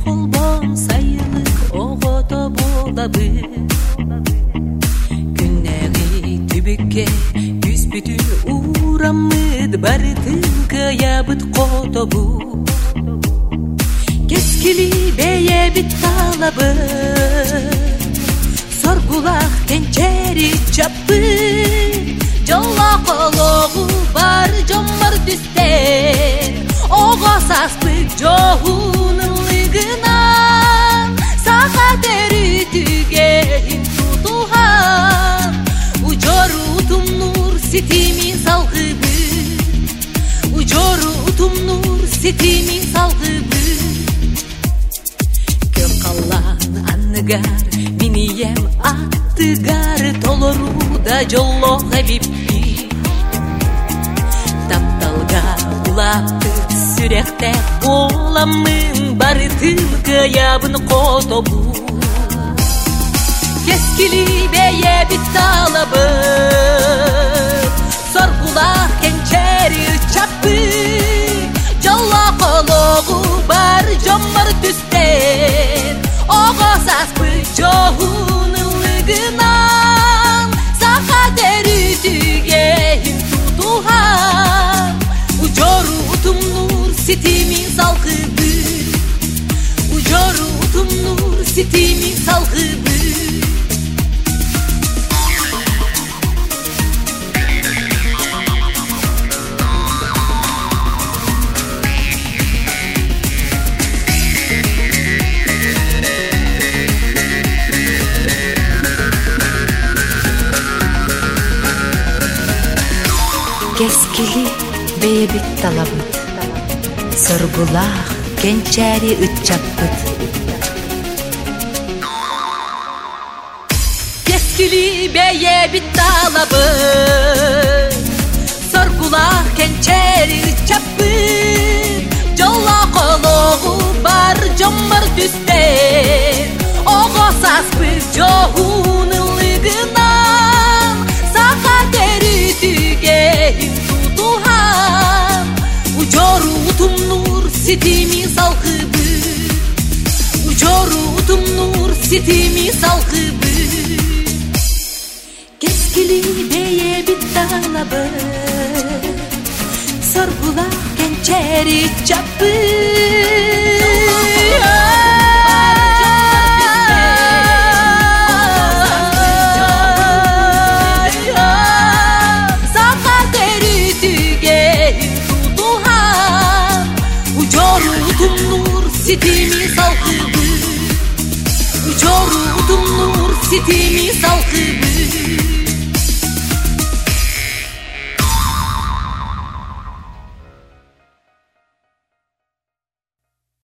холбон сайылык огото болабы. Күннәги түбекке күз бүтүн ураммыд барытын кыябыт котобу. Кескили бeye бит талабы, соргулах тенчери чапы. Жолла кологу бар жоммар түстер, ого саспы жоғунылығынан, сақа терүтүге тутухан. Ужору утум нур ситими салгыбы, ужору утум нур ситими салгыбы. Кем қалан анныгар, минием аттыгар, толоруда жолло хабибби. Тапталга улапты сүректе боламын, барытын кыябын котобу. Кескили бeye бит талабы, соргулах кенчери чапы. Жолла кологу бар жоммар түстер, ого саспы жоғунылығынан, сақа терүтүге тутухан. Ужору утум нур ситими салгыбы, ужору утум нур ситими салгыбы. Кескили бeye бит талабыт, соргулах кенчери ытчаппыт. Кескили бeye бит талабыт, соргулах кенчери ытчаппыт. Жолла кологу бар жоммар түстер, ого саспы жоғунылығынан, сақа терүтүге тутухан. Ужору утум нур ситими салгыбы, ужору утум нур ситими салгыбы. Кескили бeye бит талабы, соргулах кенчери чапы. Ситими салгыбы, ужору утум нур ситими